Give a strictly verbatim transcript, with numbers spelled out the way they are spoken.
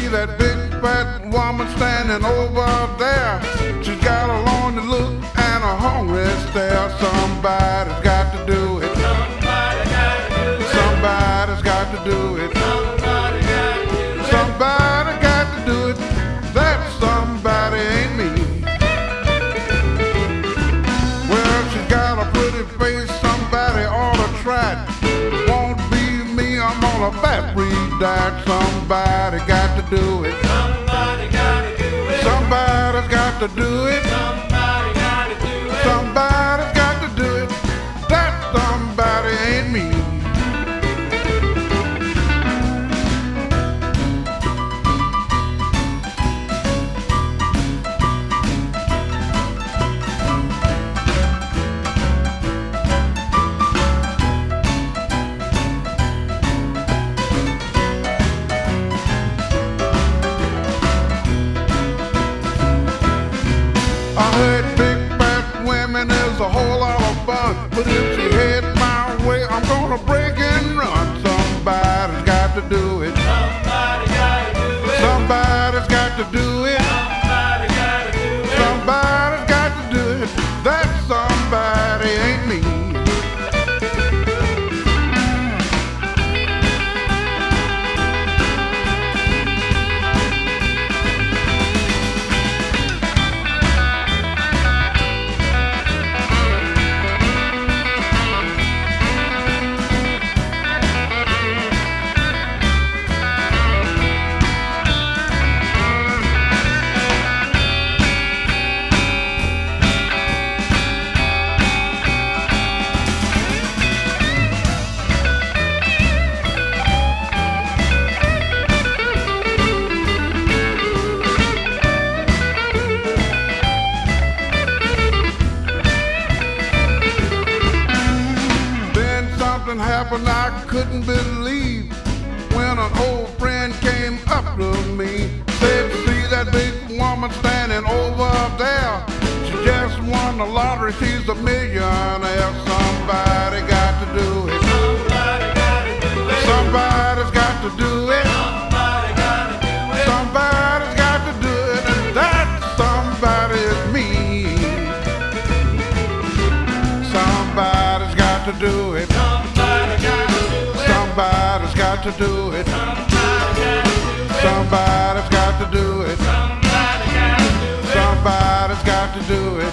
that big fat woman standing over there. She's got a lonely look and a hungry stare. Somebody's got to do it. Somebody's got to do it. Somebody got to do it. That somebody ain't me. Well, she's got a pretty face. Somebody ought to try it. Won't be me. I'm on a fat breed diet. Somebody got to do it. Somebody gotta do it. Somebody's got to do it. Somebody gotta do it. Somebody's got to do it. That somebody ain't me. I heard big fat women is a whole lot of fun, but if she head my way, I'm gonna break and run. Somebody's got to do it. Somebody gotta do it. Somebody's got to do it. Somebody gotta do it. Somebody's got to do it. That somebody ain't me. Something happened I couldn't believe when an old friend came up to me. Said, see that big woman standing over there? She just won the lottery, she's a millionaire. Somebody got to do it. Somebody gotta do it. Somebody's got to do it. Somebody gotta do it. Somebody's got to do it, and that somebody is me. Somebody's got to do it. Somebody gotta do it. Somebody's got to do it. Somebody gotta do it. Somebody's got to do it. Somebody gotta do it. Somebody's got to do it.